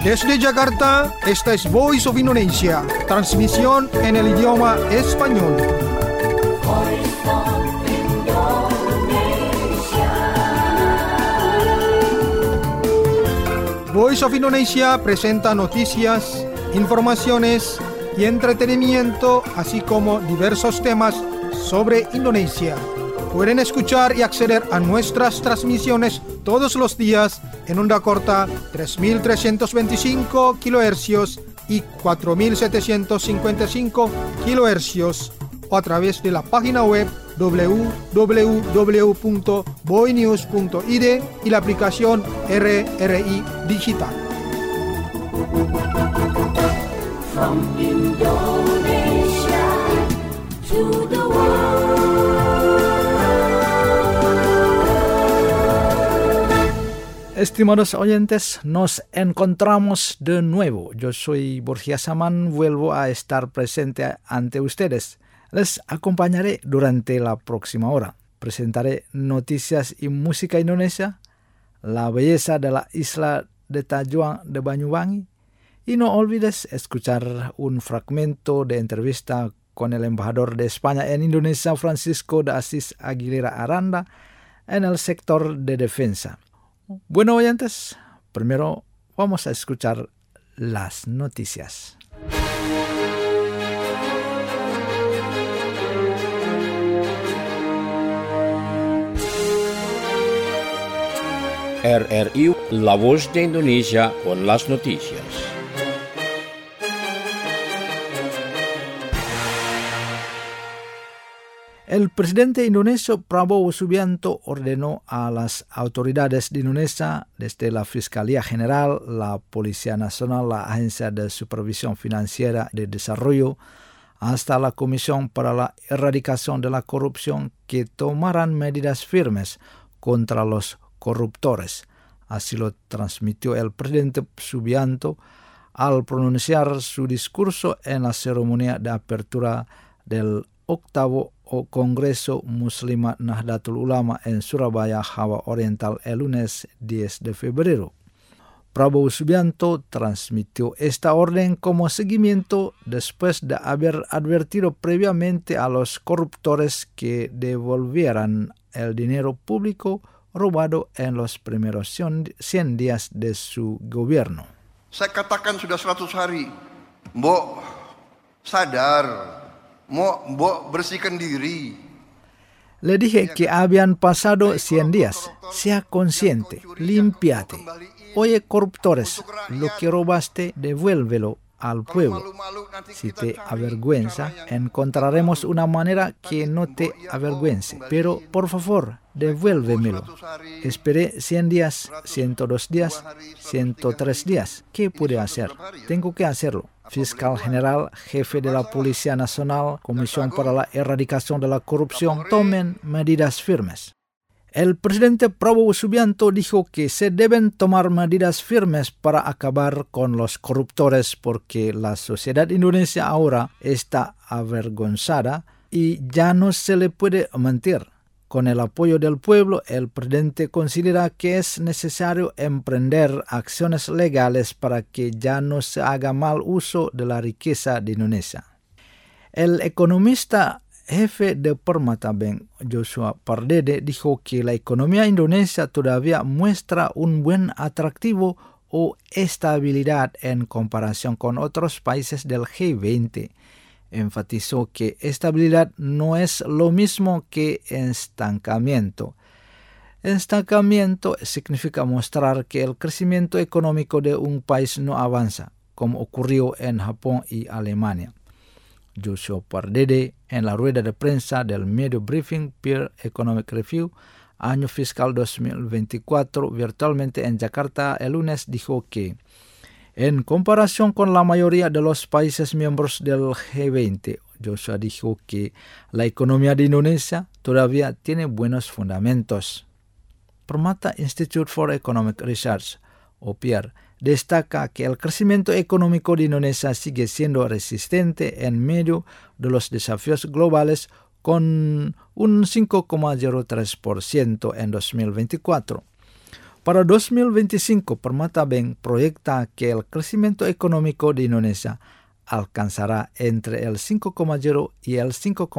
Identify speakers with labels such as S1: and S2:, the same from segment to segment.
S1: Desde Jakarta, esta es Voice of Indonesia, transmisión en el idioma español. Voice of Indonesia presenta noticias, informaciones y entretenimiento, así como diversos temas sobre Indonesia. Pueden escuchar y acceder a nuestras transmisiones todos los días en onda corta 3.325 kHz y 4.755 kHz o a través de la página web www.boinews.id y la aplicación RRI Digital.
S2: From Indonesia to the world.
S3: Estimados oyentes, nos encontramos de nuevo. Yo soy Borja Saman, vuelvo a estar presente ante ustedes. Les acompañaré durante la próxima hora. Presentaré noticias y música indonesia, la belleza de la isla de Tajuan de Banyuwangi, y no olvides escuchar un fragmento de entrevista con el embajador de España en Indonesia, Francisco de Asís Aguilera Aranda, en el sector de defensa. Bueno, oyentes, primero vamos a escuchar las noticias.
S4: RRI, la voz de Indonesia con las noticias.
S3: El presidente indonesio Prabowo Subianto ordenó a las autoridades de Indonesia, desde la Fiscalía General, la Policía Nacional, la Agencia de Supervisión Financiera de Desarrollo, hasta la Comisión para la Erradicación de la Corrupción, que tomaran medidas firmes contra los corruptores. Así lo transmitió el presidente Subianto al pronunciar su discurso en la ceremonia de apertura del 8º Congreso Muslimat Nahdlatul Ulama en Surabaya, Java Oriental, el lunes 10 de febrero. Prabowo Subianto transmitió esta orden como seguimiento después de haber advertido previamente a los corruptores que devolvieran el dinero público robado en los primeros 100 días de su gobierno.
S5: Saya katakan sudah 100 hari, Mbok sadar, Mbok bersihkan diri.
S3: Le dije que habían pasado 100 días. Sea consciente, límpiate. Oye, corruptores, lo que robaste, devuélvelo al pueblo. Si te avergüenza, encontraremos una manera que no te avergüence. Pero, por favor, devuélvemelo. Esperé 100 días, 102 días, 103 días. ¿Qué pude hacer? Tengo que hacerlo. Fiscal General, Jefe de la Policía Nacional, Comisión para la Erradicación de la Corrupción, tomen medidas firmes. El presidente Prabowo Subianto dijo que se deben tomar medidas firmes para acabar con los corruptores porque la sociedad indonesia ahora está avergonzada y ya no se le puede mentir. Con el apoyo del pueblo, el presidente considera que es necesario emprender acciones legales para que ya no se haga mal uso de la riqueza de Indonesia. El economista jefe de Permata Bank, Joshua Pardede, dijo que la economía indonesia todavía muestra un buen atractivo o estabilidad en comparación con otros países del G20. Enfatizó que estabilidad no es lo mismo que estancamiento. Estancamiento significa mostrar que el crecimiento económico de un país no avanza, como ocurrió en Japón y Alemania. Joshua Pardede, en la rueda de prensa del medio briefing Peer Economic Review, año fiscal 2024, virtualmente en Jakarta el lunes, dijo que en comparación con la mayoría de los países miembros del G20, Joshua dijo que la economía de Indonesia todavía tiene buenos fundamentos. Permata Institute for Economic Research, o PIER, destaca que el crecimiento económico de Indonesia sigue siendo resistente en medio de los desafíos globales con un 5,03% en 2024. Para 2025, Permata Bank proyecta que el crecimiento económico de Indonesia alcanzará entre el 5,0 y el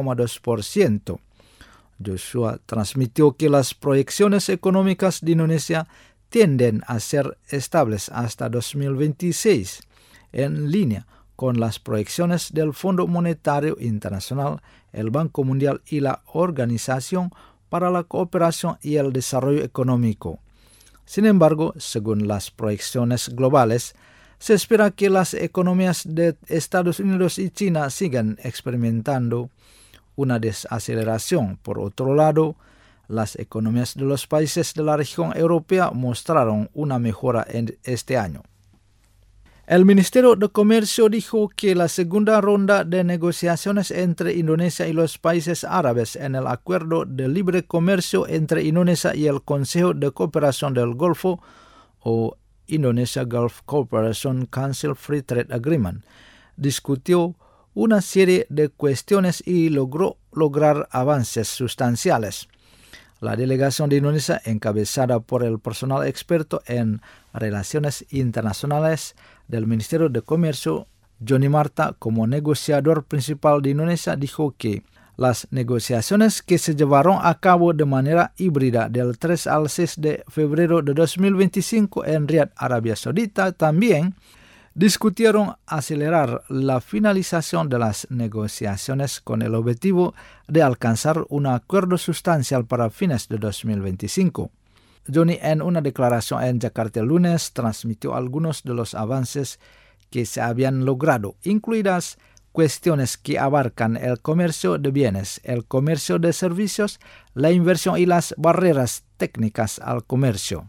S3: 5,2%. Joshua transmitió que las proyecciones económicas de Indonesia tienden a ser estables hasta 2026, en línea con las proyecciones del Fondo Monetario Internacional, el Banco Mundial y la Organización para la Cooperación y el Desarrollo Económico. Sin embargo, según las proyecciones globales, se espera que las economías de Estados Unidos y China sigan experimentando una desaceleración. Por otro lado, las economías de los países de la región europea mostraron una mejora en este año. El Ministerio de Comercio dijo que la segunda ronda de negociaciones entre Indonesia y los países árabes en el Acuerdo de Libre Comercio entre Indonesia y el Consejo de Cooperación del Golfo, o Indonesia Gulf Cooperation Council Free Trade Agreement, discutió una serie de cuestiones y logró lograr avances sustanciales. La delegación de Indonesia, encabezada por el personal experto en relaciones internacionales del Ministerio de Comercio, Johnny Marta, como negociador principal de Indonesia, dijo que las negociaciones que se llevaron a cabo de manera híbrida del 3 al 6 de febrero de 2025 en Riad, Arabia Saudita, también discutieron acelerar la finalización de las negociaciones con el objetivo de alcanzar un acuerdo sustancial para fines de 2025. Johnny, en una declaración en Jakarta el lunes, transmitió algunos de los avances que se habían logrado, incluidas cuestiones que abarcan el comercio de bienes, el comercio de servicios, la inversión y las barreras técnicas al comercio.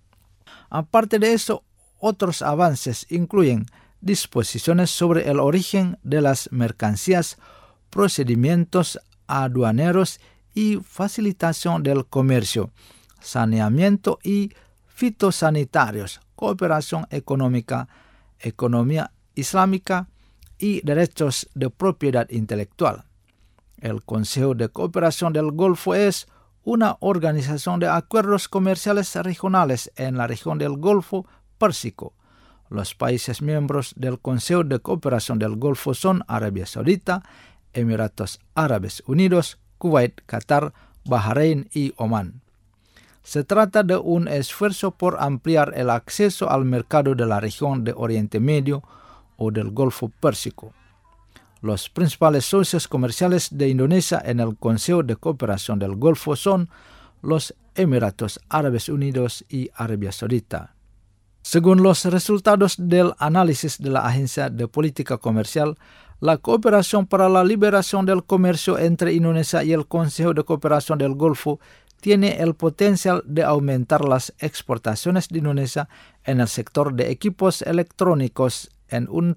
S3: Aparte de eso, otros avances incluyen disposiciones sobre el origen de las mercancías, procedimientos aduaneros y facilitación del comercio, saneamiento y fitosanitarios, cooperación económica, economía islámica y derechos de propiedad intelectual. El Consejo de Cooperación del Golfo es una organización de acuerdos comerciales regionales en la región del Golfo Pérsico. Los países miembros del Consejo de Cooperación del Golfo son Arabia Saudita, Emiratos Árabes Unidos, Kuwait, Qatar, Bahrein y Omán. Se trata de un esfuerzo por ampliar el acceso al mercado de la región de Oriente Medio o del Golfo Pérsico. Los principales socios comerciales de Indonesia en el Consejo de Cooperación del Golfo son los Emiratos Árabes Unidos y Arabia Saudita. Según los resultados del análisis de la Agencia de Política Comercial, la cooperación para la liberación del comercio entre Indonesia y el Consejo de Cooperación del Golfo tiene el potencial de aumentar las exportaciones de Indonesia en el sector de equipos electrónicos en un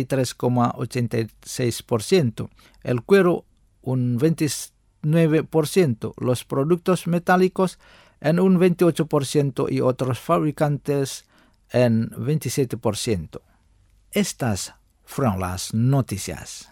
S3: 33,86%, el cuero un 29%, los productos metálicos en un 28% y otros fabricantes en 27%. Estas fueron las noticias.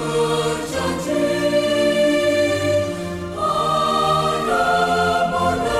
S2: Berjanji, ada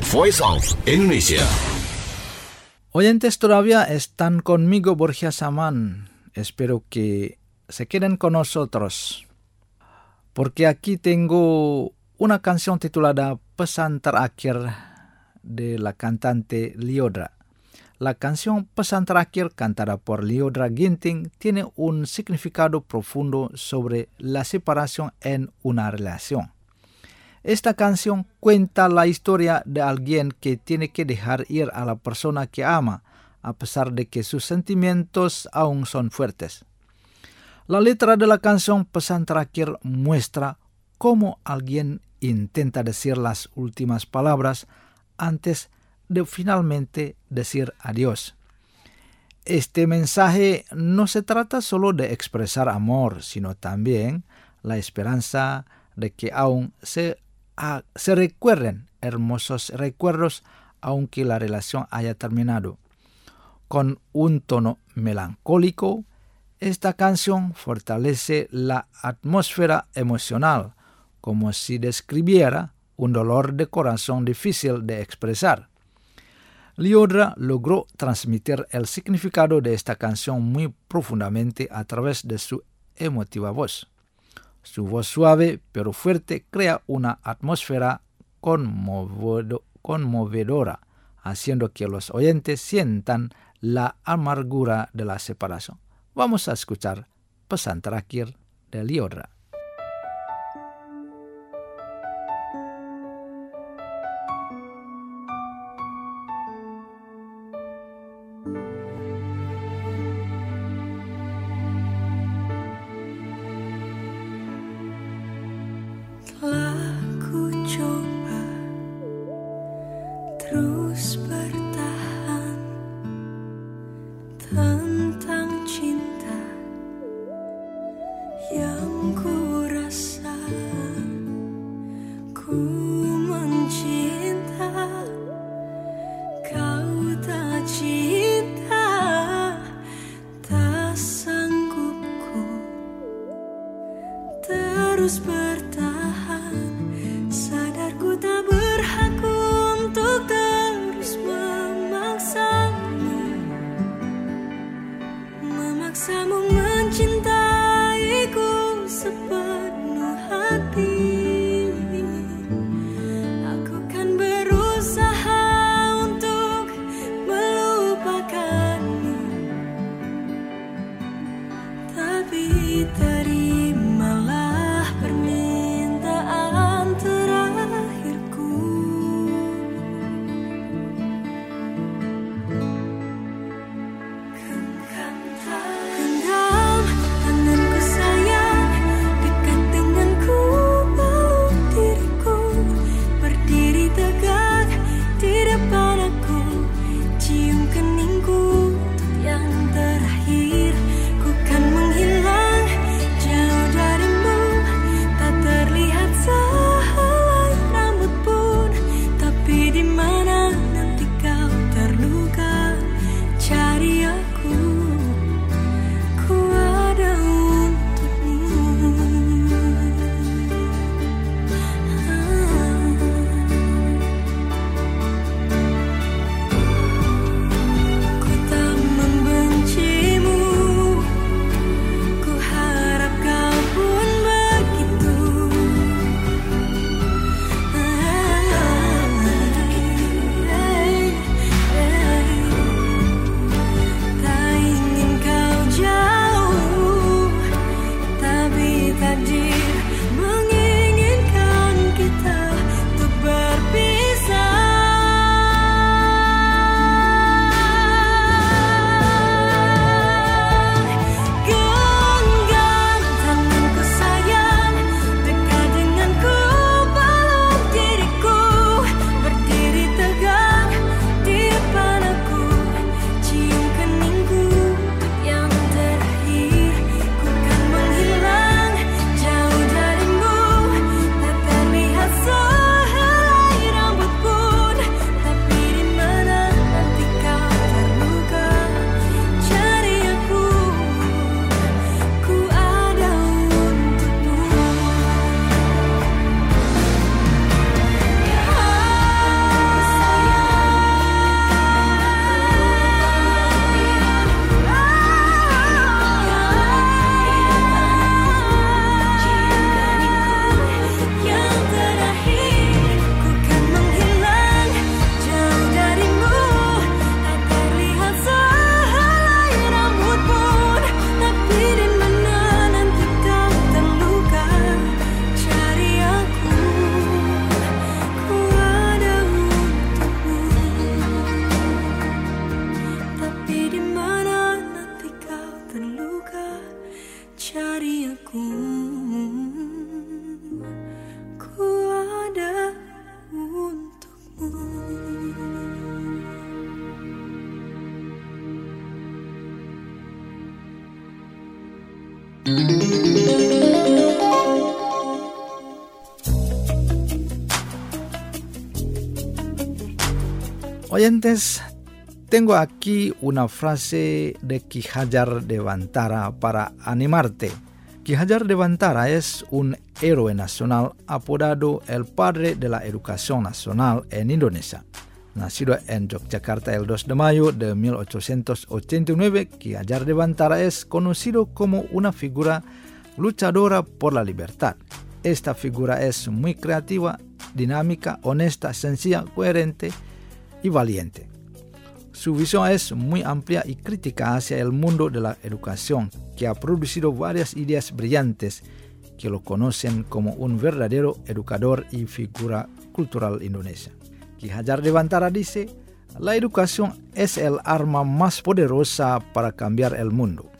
S6: Voice of Indonesia.
S3: Oyentes, todavía están conmigo, Borja Saman. Espero que se queden con nosotros, porque aquí tengo una canción titulada Pesan Terakhir de la cantante Lyodra. La canción Pesan Terakhir, cantada por Lyodra Ginting, tiene un significado profundo sobre la separación en una relación. Esta canción cuenta la historia de alguien que tiene que dejar ir a la persona que ama, a pesar de que sus sentimientos aún son fuertes. La letra de la canción Pesan Terakhir muestra cómo alguien intenta decir las últimas palabras antes de finalmente decir adiós. Este mensaje no se trata solo de expresar amor, sino también la esperanza de que aún se recuerden hermosos recuerdos aunque la relación haya terminado. Con un tono melancólico, esta canción fortalece la atmósfera emocional, como si describiera un dolor de corazón difícil de expresar. Lyodra logró transmitir el significado de esta canción muy profundamente a través de su emotiva voz. Su voz suave pero fuerte crea una atmósfera conmovedora, haciendo que los oyentes sientan la amargura de la separación. Vamos a escuchar Pesan Terakhir de Lyodra.
S2: Tentang cinta yang ku
S3: Oyentes, tengo aquí una frase de Ki Hajar Dewantara para animarte. Ki Hajar Dewantara es un héroe nacional apodado el padre de la educación nacional en Indonesia. Nacido en Yogyakarta el 2 de mayo de 1889, Ki Hajar Dewantara es conocido como una figura luchadora por la libertad. Esta figura es muy creativa, dinámica, honesta, sencilla, coherente y valiente. Su visión es muy amplia y crítica hacia el mundo de la educación, que ha producido varias ideas brillantes que lo conocen como un verdadero educador y figura cultural indonesia. Ki Hajar Dewantara dice, la educación es el arma más poderosa para cambiar el mundo.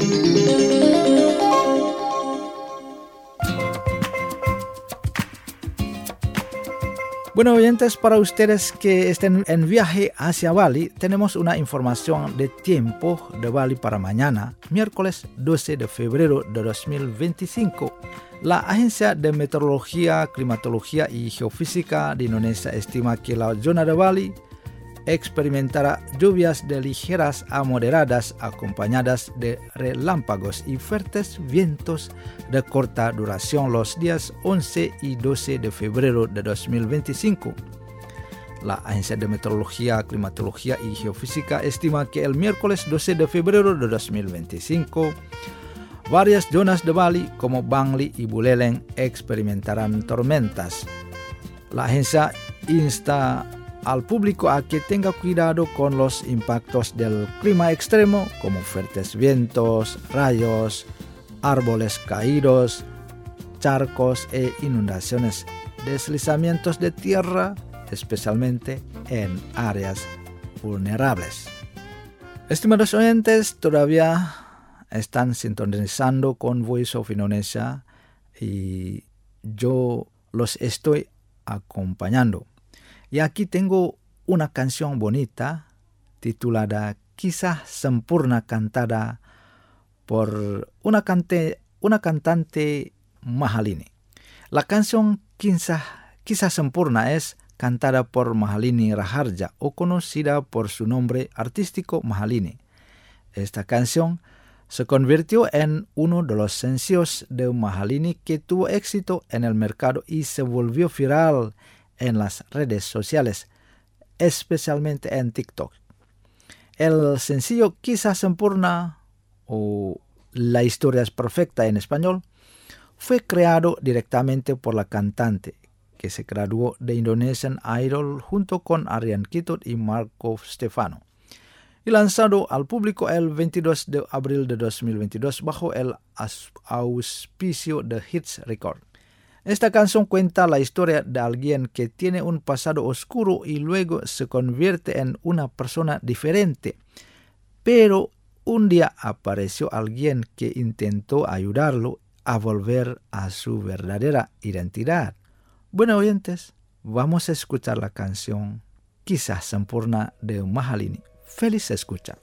S3: Bueno, oyentes, para ustedes que estén en viaje hacia Bali, tenemos una información de tiempo de Bali para mañana, miércoles 12 de febrero de 2025. La Agencia de Meteorología, Climatología y Geofísica de Indonesia estima que la zona de Bali experimentará lluvias de ligeras a moderadas acompañadas de relámpagos y fuertes vientos de corta duración los días 11 y 12 de febrero de 2025. La Agencia de Meteorología, Climatología y Geofísica estima que el miércoles 12 de febrero de 2025 varias zonas de Bali como Bangli y Buleleng experimentarán tormentas. La agencia insta al público a que tenga cuidado con los impactos del clima extremo como fuertes vientos, rayos, árboles caídos, charcos e inundaciones, deslizamientos de tierra, especialmente en áreas vulnerables. Estimados oyentes, todavía están sintonizando con Voice of Indonesia y yo los estoy acompañando. Y aquí tengo una canción bonita titulada Kisah Sempurna, cantada por una cantante Mahalini. La canción Kisah Sempurna es cantada por Mahalini Raharja o conocida por su nombre artístico Mahalini. Esta canción se convirtió en uno de los sencillos de Mahalini que tuvo éxito en el mercado y se volvió viral en las redes sociales, especialmente en TikTok. El sencillo Kisah Sempurna, o La historia es perfecta en español, fue creado directamente por la cantante, que se graduó de Indonesian Idol junto con Aryan Kitut y Marco Stefano, y lanzado al público el 22 de abril de 2022 bajo el auspicio de Hits Record. Esta canción cuenta la historia de alguien que tiene un pasado oscuro y luego se convierte en una persona diferente. Pero un día apareció alguien que intentó ayudarlo a volver a su verdadera identidad. Bueno, oyentes, vamos a escuchar la canción Kisah Sempurna de Mahalini. Feliz escucha.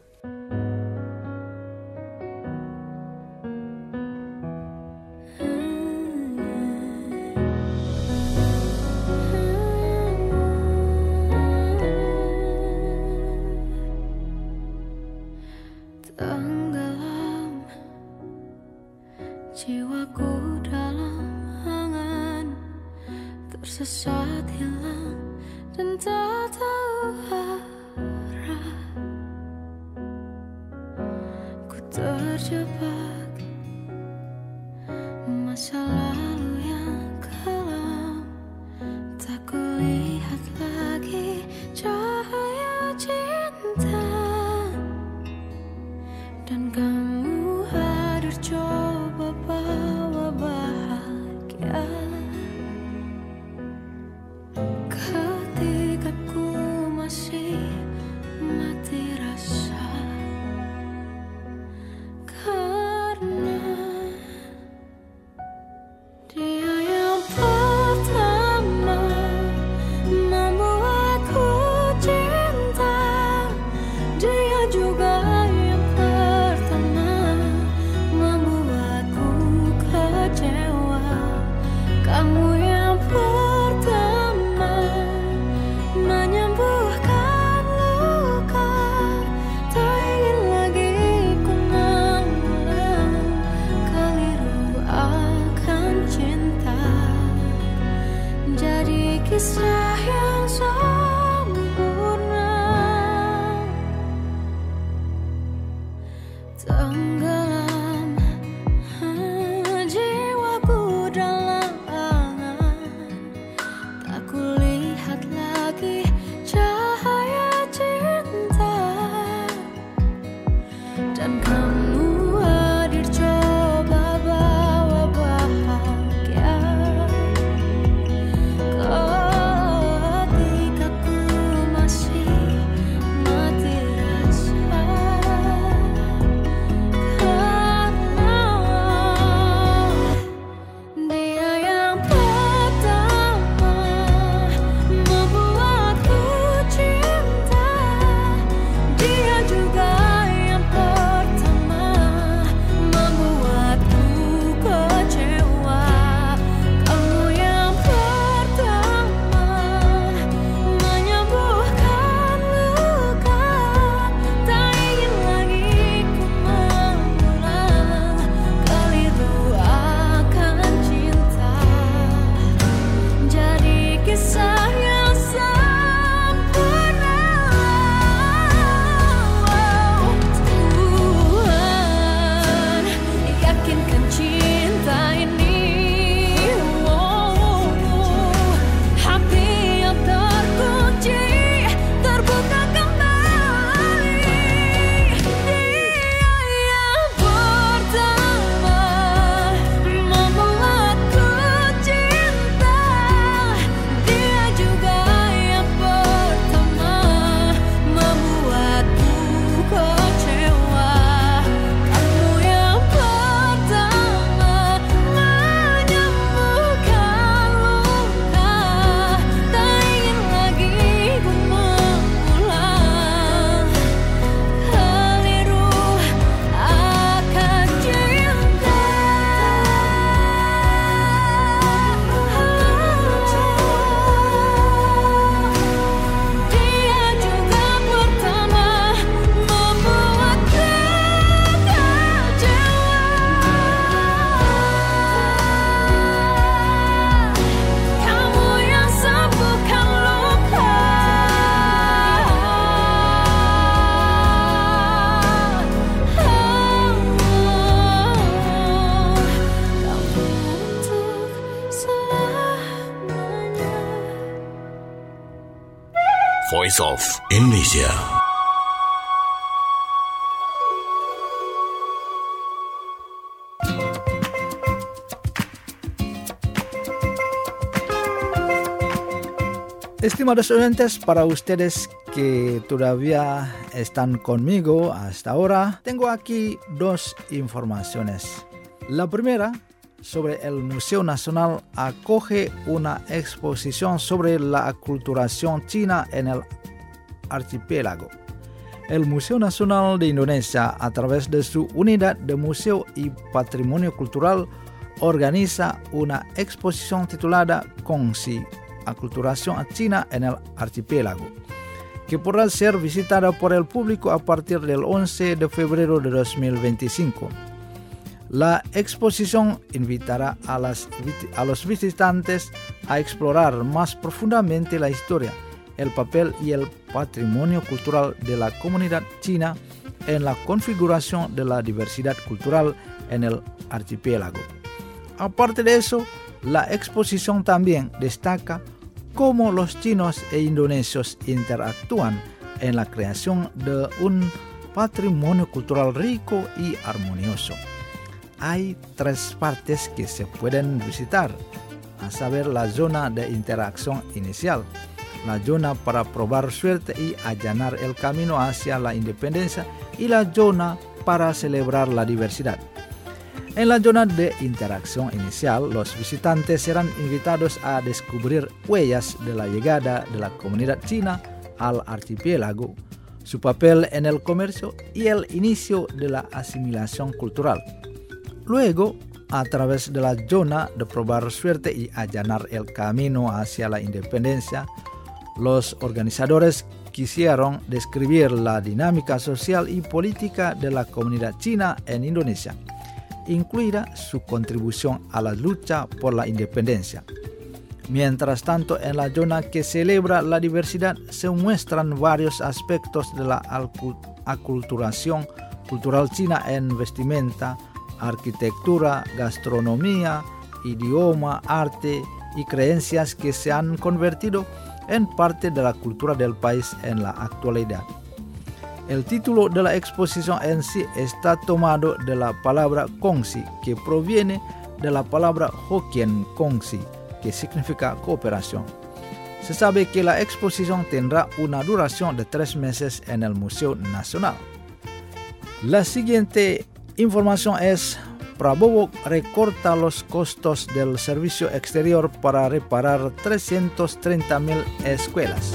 S2: Tenggelam jiwaku dalam angan, tersesat hilang dan tak tahu arah.
S6: Voice of Indonesia.
S3: Estimados oyentes, para ustedes que todavía están conmigo hasta ahora, tengo aquí dos informaciones. La primera, sobre el Museo Nacional, acoge una exposición sobre la aculturación china en el archipiélago. El Museo Nacional de Indonesia, a través de su unidad de Museo y Patrimonio Cultural, organiza una exposición titulada Kongsi, Aculturación China en el archipiélago, que podrá ser visitada por el público a partir del 11 de febrero de 2025. La exposición invitará a los visitantes a explorar más profundamente la historia, el papel y el patrimonio cultural de la comunidad china en la configuración de la diversidad cultural en el archipiélago. Aparte de eso, la exposición también destaca cómo los chinos e indonesios interactúan en la creación de un patrimonio cultural rico y armonioso. Hay 3 partes que se pueden visitar, a saber, la zona de interacción inicial, la zona para probar suerte y allanar el camino hacia la independencia y la zona para celebrar la diversidad. En la zona de interacción inicial, los visitantes serán invitados a descubrir huellas de la llegada de la comunidad china al archipiélago, su papel en el comercio y el inicio de la asimilación cultural. Luego, a través de la zona de probar suerte y allanar el camino hacia la independencia, los organizadores quisieron describir la dinámica social y política de la comunidad china en Indonesia, incluida su contribución a la lucha por la independencia. Mientras tanto, en la zona que celebra la diversidad se muestran varios aspectos de la aculturación cultural china en vestimenta, arquitectura, gastronomía, idioma, arte y creencias que se han convertido en parte de la cultura del país en la actualidad. El título de la exposición en sí está tomado de la palabra Kongsi, que proviene de la palabra Hokkien Kongsi, que significa cooperación. Se sabe que la exposición tendrá una duración de 3 meses en el Museo Nacional. La siguiente información es: Prabowo recorta los costos del servicio exterior para reparar 330.000 escuelas.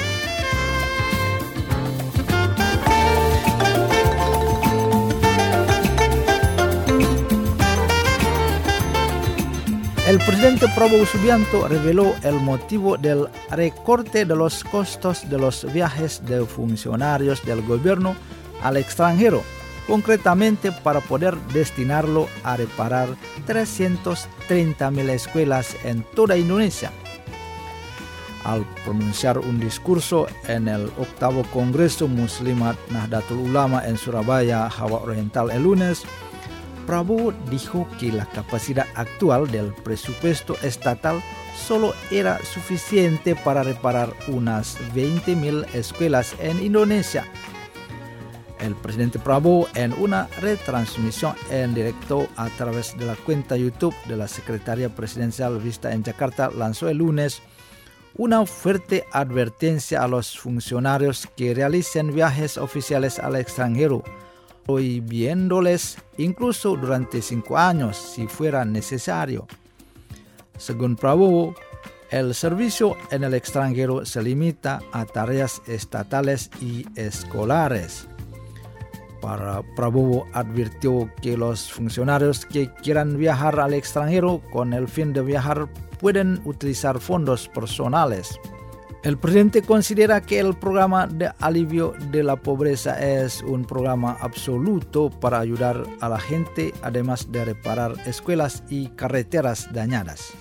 S3: El presidente Prabowo Subianto reveló el motivo del recorte de los costos de los viajes de funcionarios del gobierno al extranjero, concretamente para poder destinarlo a reparar 330.000 escuelas en toda Indonesia. Al pronunciar un discurso en el 8º Congreso Muslimat Nahdlatul Ulama en Surabaya, Java Oriental el lunes, Prabowo dijo que la capacidad actual del presupuesto estatal solo era suficiente para reparar unas 20.000 escuelas en Indonesia. El presidente Prabowo, en una retransmisión en directo a través de la cuenta YouTube de la Secretaría Presidencial vista en Jakarta, lanzó el lunes una fuerte advertencia a los funcionarios que realicen viajes oficiales al extranjero, prohibiéndoles incluso durante 5 años si fuera necesario. Según Prabowo, el servicio en el extranjero se limita a tareas estatales y escolares. Prabowo advirtió que los funcionarios que quieran viajar al extranjero con el fin de viajar pueden utilizar fondos personales. El presidente considera que el programa de alivio de la pobreza es un programa absoluto para ayudar a la gente, además de reparar escuelas y carreteras dañadas.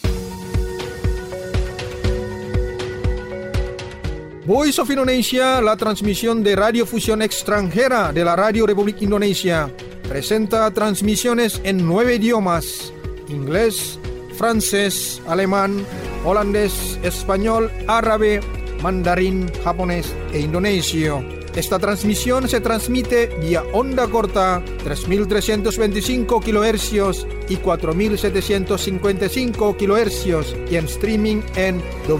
S1: Voice of Indonesia, la transmisión de radiofusión extranjera de la Radio Republik Indonesia, presenta transmisiones en 9 idiomas: inglés, francés, alemán, holandés, español, árabe, mandarín, japonés e indonesio. Esta transmisión se transmite vía onda corta 3.325 kHz y 4.755 kHz y en streaming en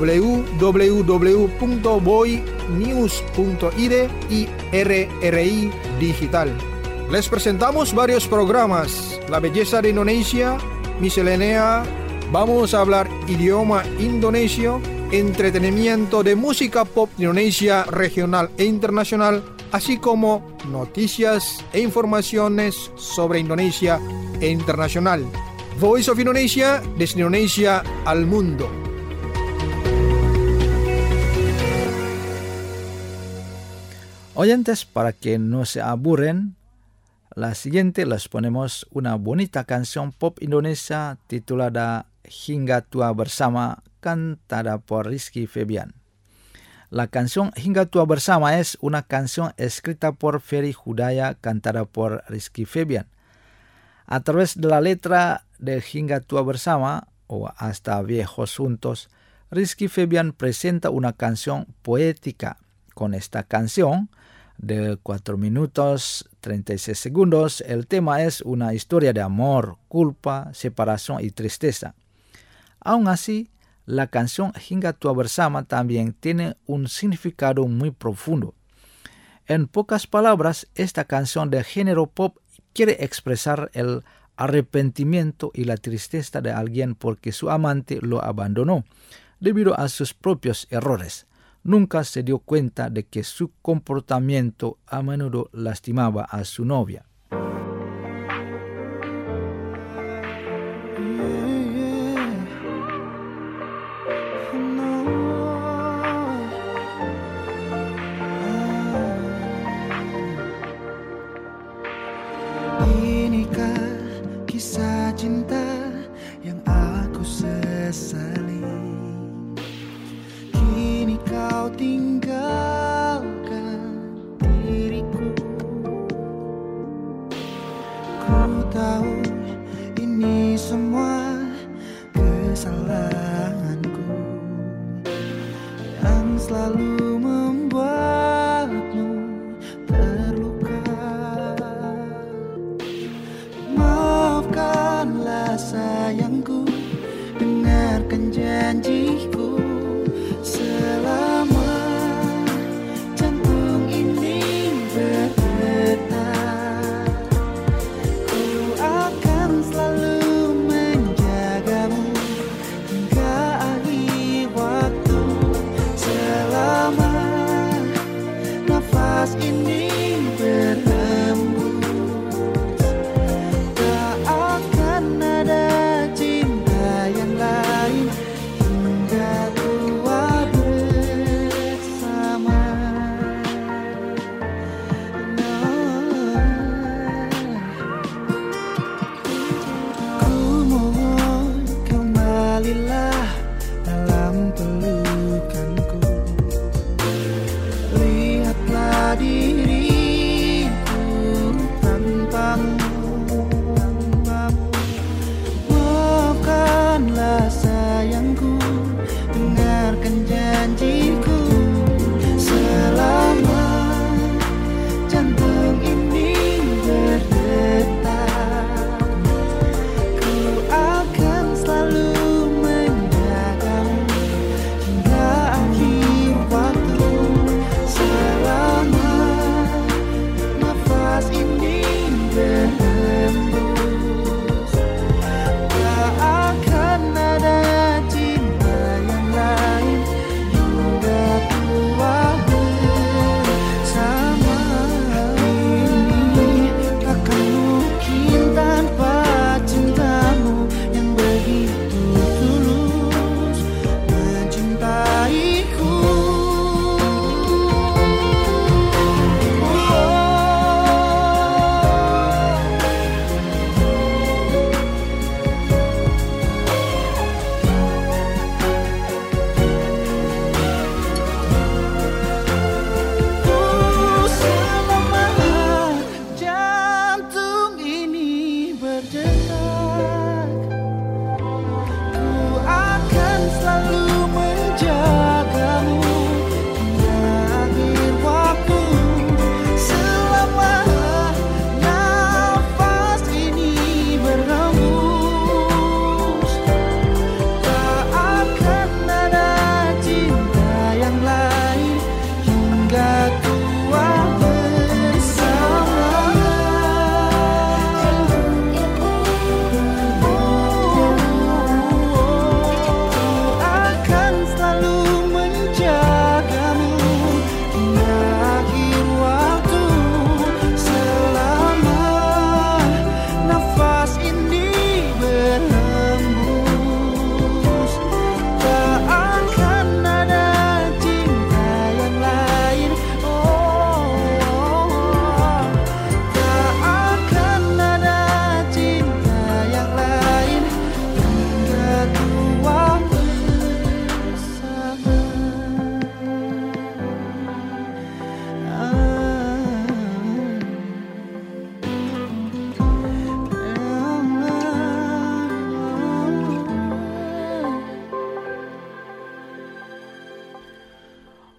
S1: www.boinews.id y RRI Digital. Les presentamos varios programas: La belleza de Indonesia, Miscelánea, vamos a hablar idioma indonesio, entretenimiento de música pop Indonesia regional e internacional, así como noticias e informaciones sobre Indonesia e internacional. Voice of Indonesia, desde Indonesia al mundo.
S3: Oyentes, para que no se aburren, la siguiente les ponemos una bonita canción pop Indonesia titulada Hingga Tua Bersama, cantada por Rizky Febian. La canción Hingga Tua Bersama es una canción escrita por Ferry Hudaya, cantada por Rizky Febian. A través de la letra de Hingga Tua Bersama, o Hasta Viejos Juntos, Rizky Febian presenta una canción poética. Con esta canción, de 4 minutos 36 segundos, el tema es una historia de amor, culpa, separación y tristeza. Aún así, la canción Hingga Tua Bersama también tiene un significado muy profundo. En pocas palabras, esta canción de género pop quiere expresar el arrepentimiento y la tristeza de alguien porque su amante lo abandonó debido a sus propios errores. Nunca se dio cuenta de que su comportamiento a menudo lastimaba a su novia.
S6: Inikah kisah cinta yang aku sesali? Kini kau tinggalkan diriku. Ku tahu ini semua kesalahanku yang selalu membuatmu terluka. Maafkanlah sayangku, dengarkan janjiku. Selama jantung ini berdetak, ku akan selalu menjagamu hingga akhir waktu. Selama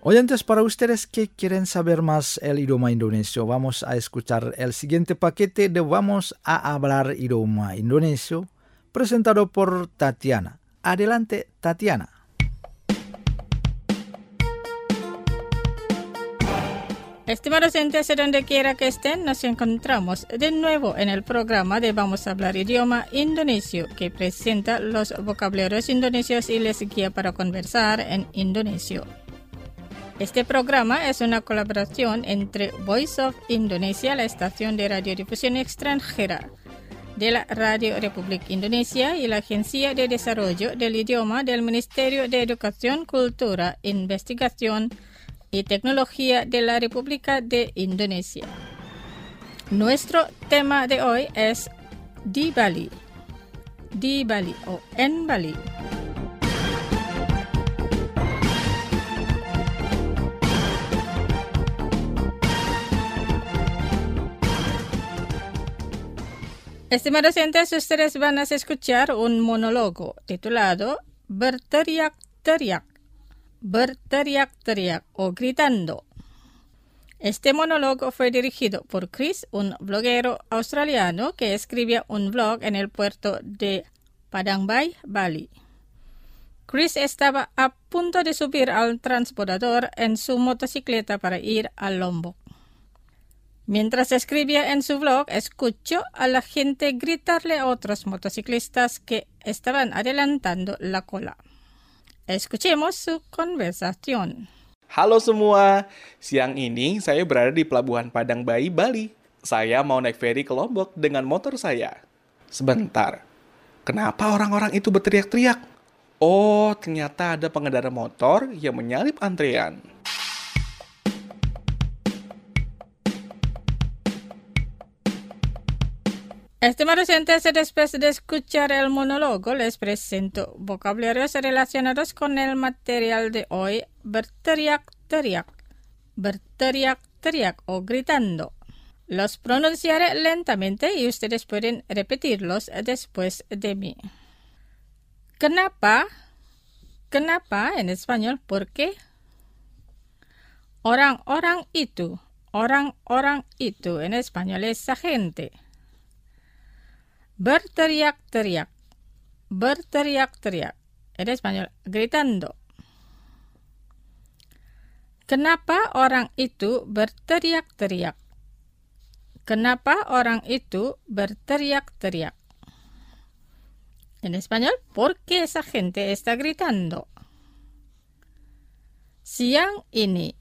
S3: Oyentes, para ustedes que quieren saber más el idioma indonesio, vamos a escuchar el siguiente paquete de Vamos a hablar idioma indonesio, presentado por Tatiana. Adelante, Tatiana.
S7: Estimados oyentes, donde quiera que estén, nos encontramos de nuevo en el programa de Vamos a hablar idioma indonesio, que presenta los vocabularios indonesios y les guía para conversar en indonesio. Este programa es una colaboración entre Voice of Indonesia, la estación de radiodifusión extranjera de la Radio Republik Indonesia, y la Agencia de Desarrollo del Idioma del Ministerio de Educación, Cultura, Investigación y Tecnología de la República de Indonesia. Nuestro tema de hoy es di Bali o en Bali. Estimados oyentes, ustedes van a escuchar un monólogo titulado Berteriak-teriak o gritando. Este monólogo fue dirigido por Chris, un bloguero australiano que escribía un blog en el puerto de Padang Bay, Bali. Chris estaba a punto de subir al transbordador en su motocicleta para ir a Lombok. Mientras escribía en su blog, escuchó a la gente gritarle a otros motociclistas que estaban adelantando la cola. Escuchemos su conversación.
S8: Halo semua, siang ini saya berada di Pelabuhan Padang Bay, Bali. Saya mau naik feri ke Lombok dengan motor saya. Sebentar, kenapa orang-orang itu berteriak-teriak? Oh, ternyata ada pengendara motor yang menyalip antrean.
S7: Estimados oyentes, después de escuchar el monólogo, les presento vocabularios relacionados con el material de hoy. Berteriak-teriak o gritando. Los pronunciaré lentamente y ustedes pueden repetirlos después de mí. Kenapa? Kenapa en español, ¿por qué? Orang-orang itu en español es esa gente. Berteriak-teriak en español, gritando. Kenapa orang itu berteriak-teriak? Kenapa orang itu berteriak-teriak? En español, ¿por qué esa gente está gritando? Siang ini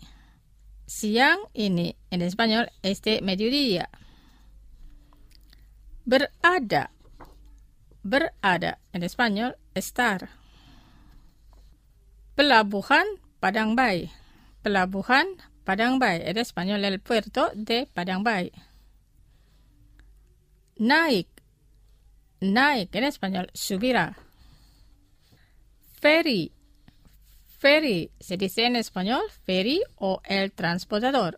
S7: en español, este mediodía. Berada en español, estar. Pelabuhan Padang Bay en español, el puerto de Padang Bay. Naik en español, subirá. Ferry se dice en español ferry o el transportador.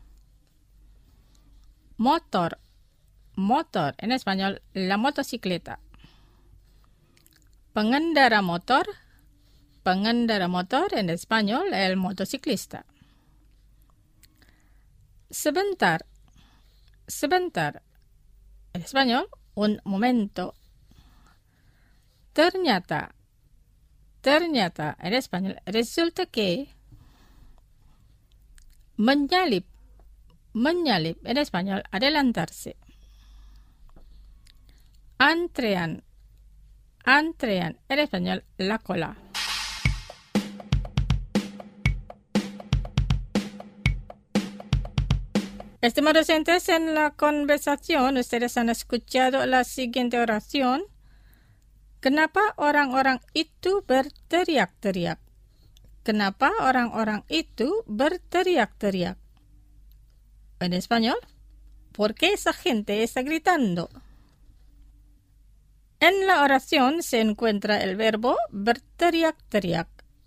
S7: Motor en español, la motocicleta. Pengendara motor en español, el motociclista. Sebentar en español, un momento. Ternyata en español, resulta que. Menyalip en español, adelantarse. Antrean en español, la cola. Estimados oyentes, en la conversación ustedes han escuchado la siguiente oración. Kenapa orang-orang itu berteriak-teriak? Kenapa orang-orang itu berteriak-teriak? En español, ¿por qué esa gente está gritando? En la oración se encuentra el verbo berteriak-teriak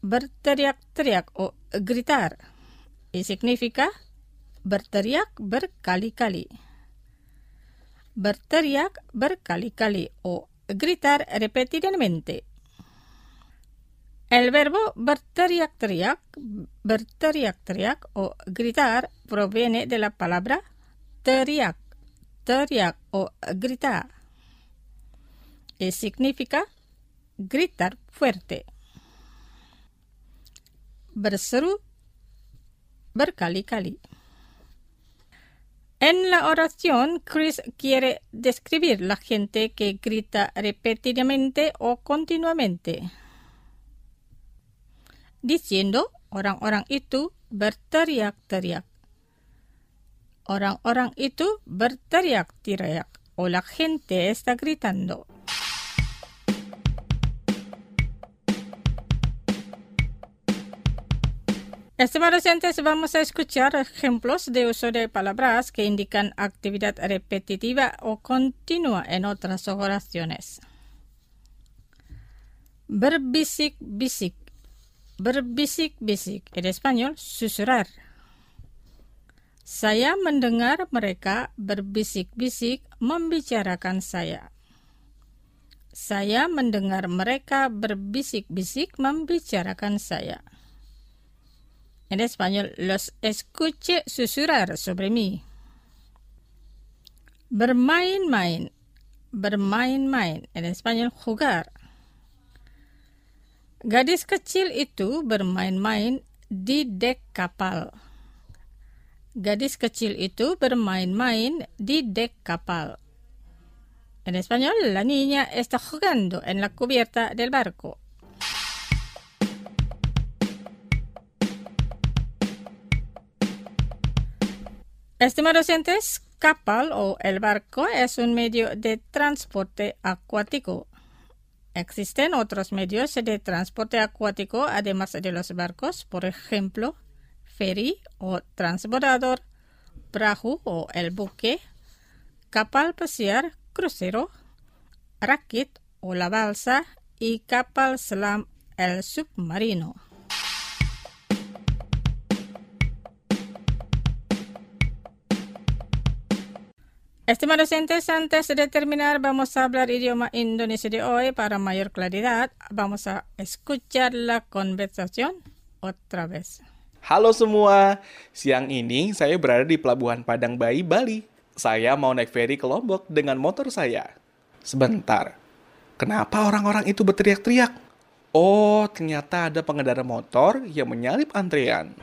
S7: o gritar, y significa berteriak berkali-kali. Berteriak berkali-kali o gritar repetidamente. El verbo berteriak-teriak o gritar proviene de la palabra teriak o gritar, y significa gritar fuerte. Berseru, berkali-kali. En la oración, Chris quiere describir la gente que grita repetidamente o continuamente, diciendo orang-orang itu berteriak-teriak. Orang-orang itu berteriak-teriak, o la gente está gritando. Estimados oyentes, vamos a escuchar ejemplos de uso de palabras que indican actividad repetitiva o continua en otras oraciones. Berbisik-bisik. Berbisik-bisik, en español, susurrar. Saya mendengar mereka berbisik-bisik membicarakan saya. Saya mendengar mereka berbisik-bisik membicarakan saya. En español, los escuché susurrar sobre mí. Bermain-main. Bermain-main. En español, jugar. Gadis kecil itu bermain-main di dek kapal. Gadis kecil itu bermain-main di dek kapal. En español, la niña está jugando en la cubierta del barco. Estimados oyentes, kapal o el barco es un medio de transporte acuático. Existen otros medios de transporte acuático además de los barcos, por ejemplo, ferry o transbordador, perahu o el buque, kapal pesiar, crucero, rakit o la balsa y kapal selam, el submarino. Estimados oyentes, antes de terminar vamos a hablar idioma Indonesia de hoy. Para mayor claridad, vamos a escuchar la conversación otra vez.
S8: Halo semua, siang ini saya berada di Pelabuhan Padang Bayi, Bali. Saya mau naik feri ke Lombok dengan motor saya. Sebentar, kenapa orang-orang itu berteriak-teriak? Oh, ternyata ada pengendara motor yang menyalip antrean.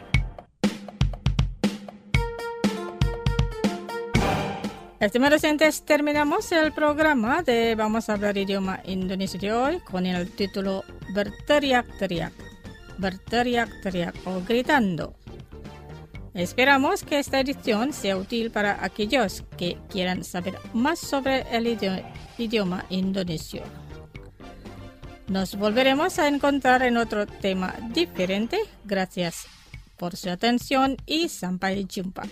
S7: Estimados oyentes, terminamos el programa de Vamos a hablar idioma Indonesia de hoy con el título Berteriak-teriak. Berteriak-teriak o gritando. Esperamos que esta edición sea útil para aquellos que quieran saber más sobre el idioma indonesio. Nos volveremos a encontrar en otro tema diferente. Gracias por su atención y sampai jumpa.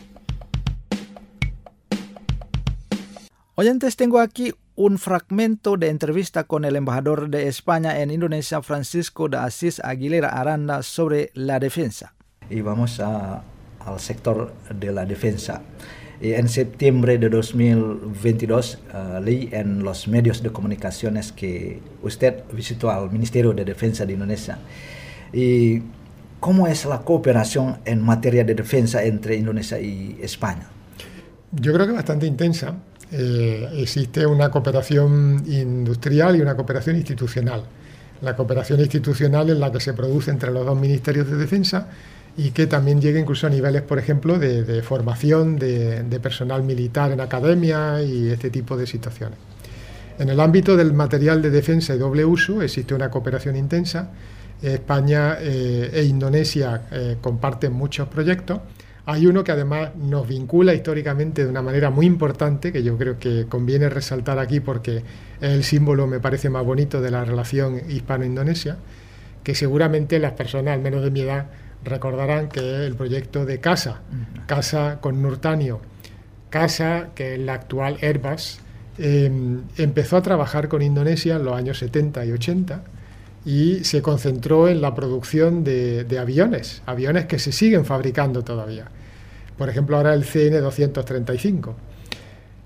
S3: Oyentes, tengo aquí un fragmento de entrevista con el embajador de España en Indonesia, Francisco de Asís Aguilera Aranda, sobre la defensa. Y vamos al sector de la defensa. En septiembre de 2022, leí en los medios de comunicaciones que usted visitó al Ministerio de Defensa de Indonesia. ¿Y cómo es la cooperación en materia de defensa entre Indonesia y España?
S9: Yo creo que bastante intensa. Existe una cooperación industrial y una cooperación institucional. La cooperación institucional es la que se produce entre los dos ministerios de defensa y que también llega incluso a niveles, por ejemplo, de formación de personal militar en academia y este tipo de situaciones. En el ámbito del material de defensa y doble uso existe una cooperación intensa. España e Indonesia comparten muchos proyectos. Hay uno que además nos vincula históricamente de una manera muy importante, que yo creo que conviene resaltar aquí porque es el símbolo, me parece, más bonito de la relación hispano-indonesia, que seguramente las personas, al menos de mi edad, recordarán que es el proyecto de CASA, CASA con Nurtanio. CASA, que es la actual Airbus, empezó a trabajar con Indonesia en los años 70 y 80 y se concentró en la producción de aviones que se siguen fabricando todavía. Por ejemplo, ahora el CN-235.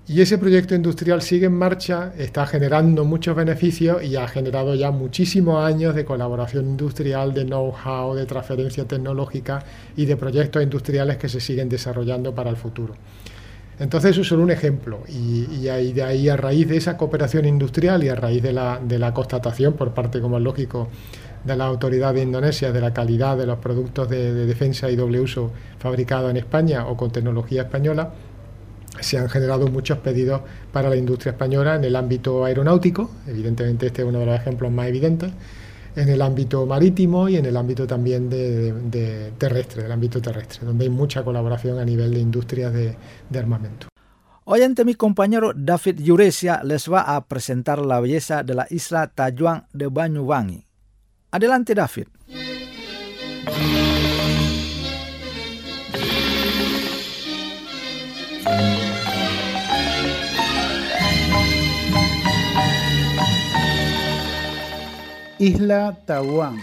S9: Y ese proyecto industrial sigue en marcha, está generando muchos beneficios y ha generado ya muchísimos años de colaboración industrial, de know-how, de transferencia tecnológica y de proyectos industriales que se siguen desarrollando para el futuro. Entonces eso es solo un ejemplo y de ahí, a raíz de esa cooperación industrial y a raíz de la constatación por parte, como es lógico, de la autoridad de Indonesia de la calidad de los productos de defensa y doble uso fabricados en España o con tecnología española, se han generado muchos pedidos para la industria española en el ámbito aeronáutico, evidentemente este es uno de los ejemplos más evidentes, en el ámbito marítimo y en el ámbito también de terrestre, del ámbito terrestre, donde hay mucha colaboración a nivel de industrias de armamento.
S3: Hoy ante mi compañero David Yuresia les va a presentar la belleza de la isla Tajuan de Banyuwangi. Adelante, David.
S10: Isla Tajuan.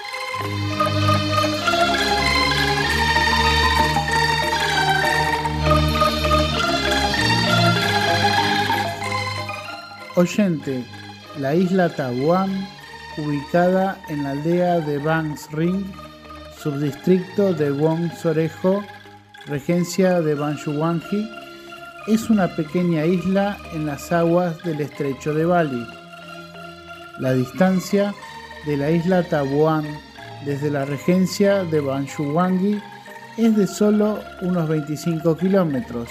S10: Oyente, la isla Tajuan, ubicada en la aldea de Bangs Ring, subdistrito de Wong Sorejo, regencia de Banyuwangi, es una pequeña isla en las aguas del estrecho de Bali. La distancia de la isla Tajuan desde la regencia de Banyuwangi es de solo unos 25 kilómetros.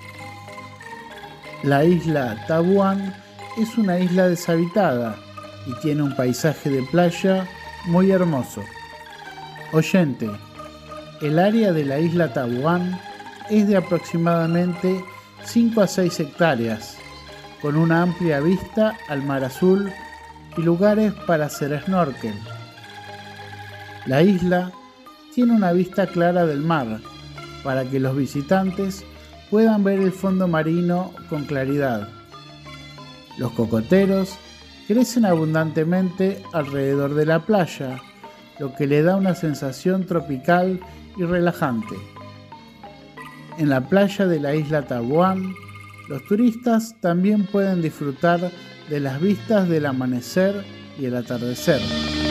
S10: La isla Tajuan es una isla deshabitada y tiene un paisaje de playa muy hermoso. Oyente, el área de la isla Tajuan es de aproximadamente 5 a 6 hectáreas, con una amplia vista al mar azul y lugares para hacer snorkel. La isla tiene una vista clara del mar, para que los visitantes puedan ver el fondo marino con claridad. Los cocoteros crecen abundantemente alrededor de la playa, lo que le da una sensación tropical y relajante. En la playa de la isla Tajuan, los turistas también pueden disfrutar de las vistas del amanecer y el atardecer.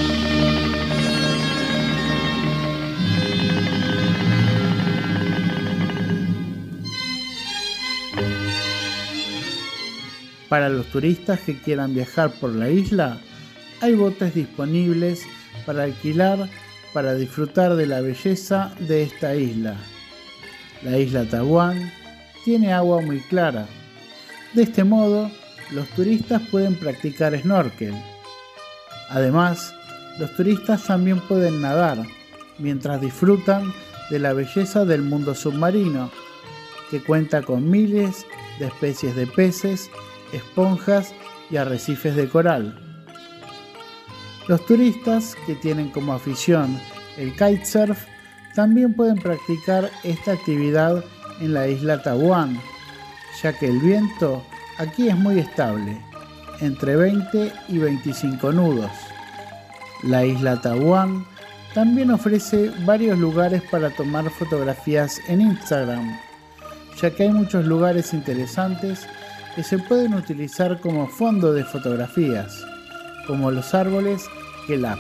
S10: Para los turistas que quieran viajar por la isla, hay botes disponibles para alquilar para disfrutar de la belleza de esta isla. La isla Tajuan tiene agua muy clara. De este modo, los turistas pueden practicar snorkel. Además, los turistas también pueden nadar mientras disfrutan de la belleza del mundo submarino, que cuenta con miles de especies de peces, esponjas y arrecifes de coral. Los turistas que tienen como afición el kitesurf también pueden practicar esta actividad en la isla Tajuan, ya que el viento aquí es muy estable, entre 20 y 25 nudos. La isla Tajuan también ofrece varios lugares para tomar fotografías en Instagram, ya que hay muchos lugares interesantes que se pueden utilizar como fondo de fotografías, como los árboles Kelap.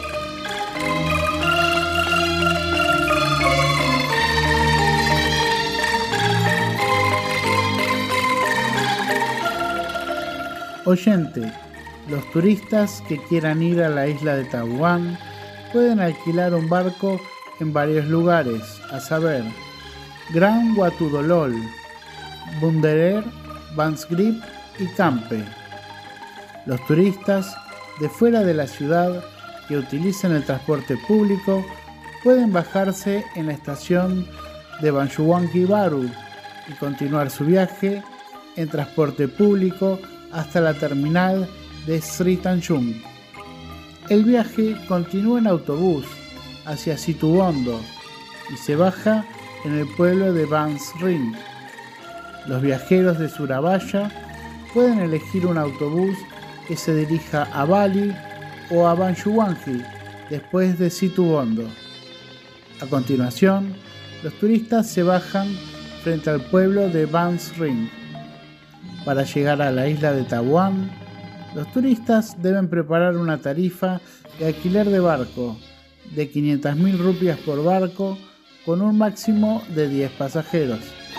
S10: Oyente, los turistas que quieran ir a la isla de Tajuan pueden alquilar un barco en varios lugares, a saber, Gran Watudolol, Bunderer, Bansgrip y Campe. Los turistas de fuera de la ciudad que utilicen el transporte público pueden bajarse en la estación de Banyuwangi Baru y continuar su viaje en transporte público hasta la terminal de Sri Tanjung. El viaje continúa en autobús hacia Situbondo y se baja en el pueblo de Bangs Ring. Los viajeros de Surabaya pueden elegir un autobús que se dirija a Bali o a Banyuwangi después de Situbondo. A continuación, los turistas se bajan frente al pueblo de Bangs Ring. para llegar a la isla de Taiwán, los turistas deben preparar una tarifa de alquiler de barco de 500.000 rupias por barco con un máximo de 10 pasajeros.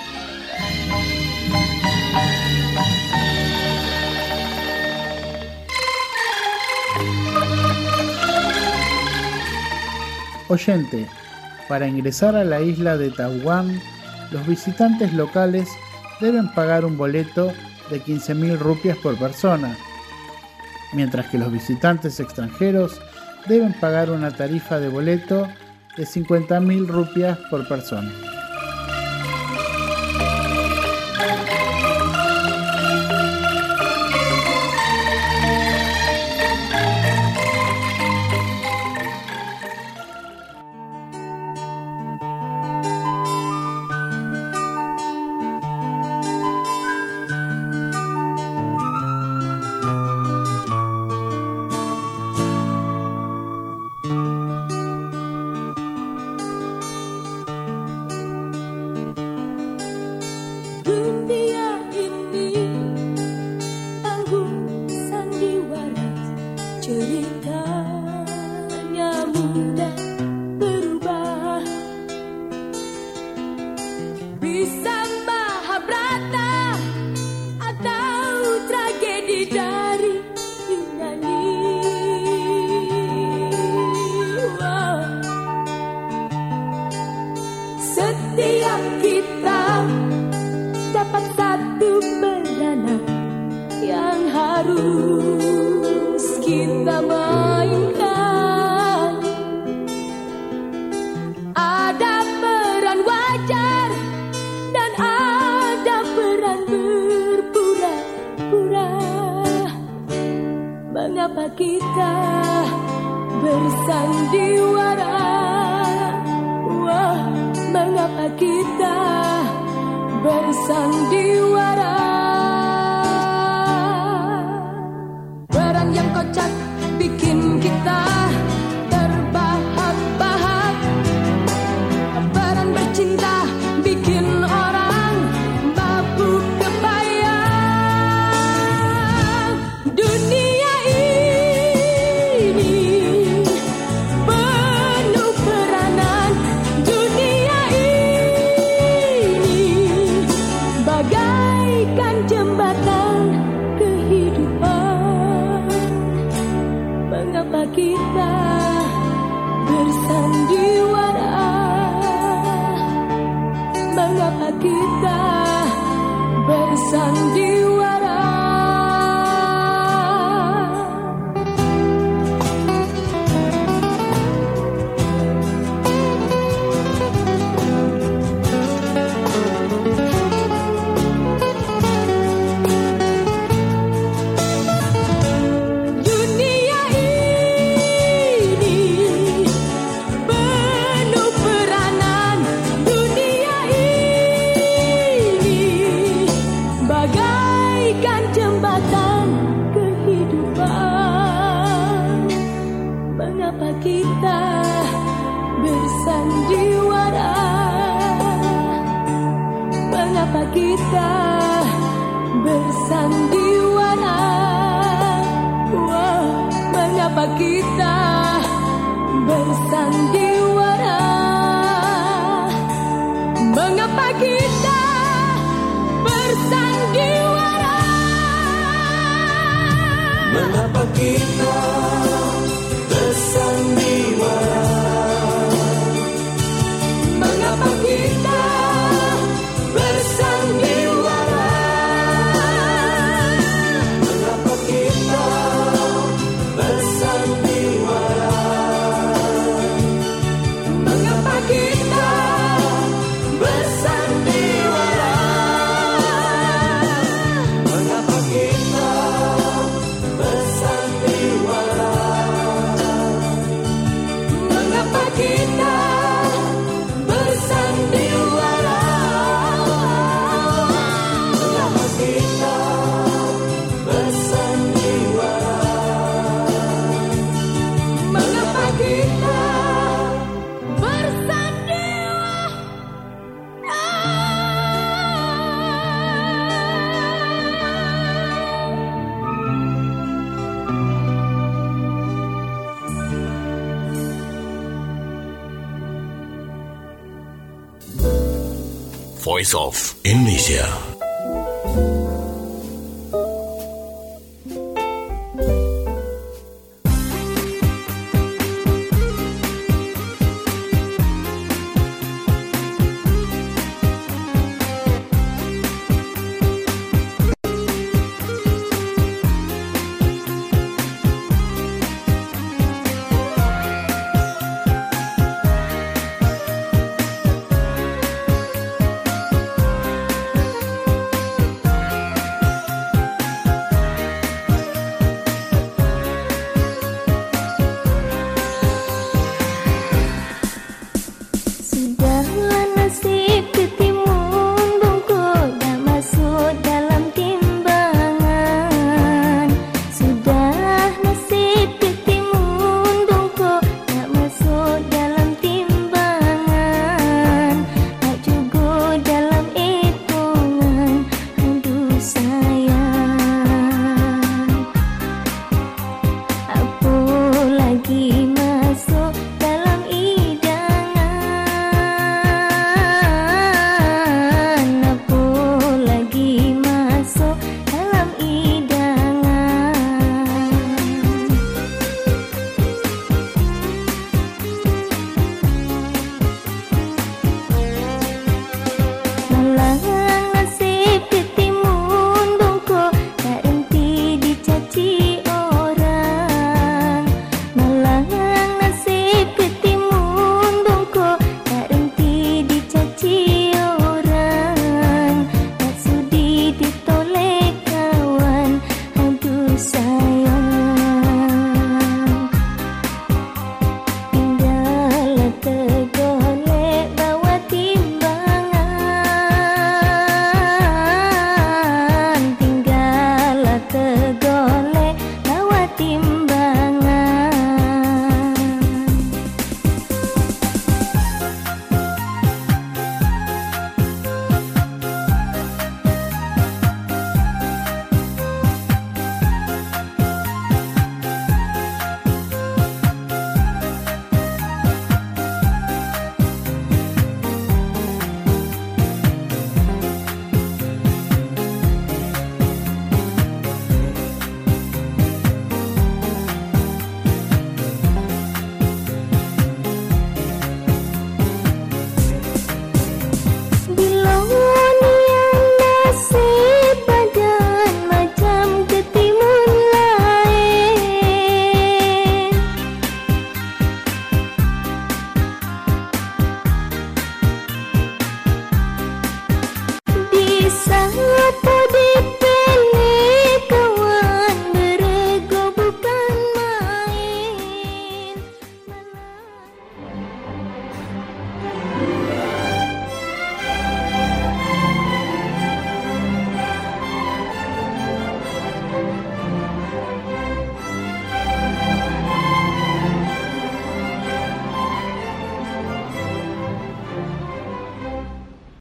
S10: Oyente, para ingresar a la isla de Taiwán, los visitantes locales deben pagar un boleto de 15.000 rupias por persona, mientras que los visitantes extranjeros deben pagar una tarifa de boleto de 50.000 rupias por persona.
S11: Mengapa kita bersandiwara? Voice of Indonesia.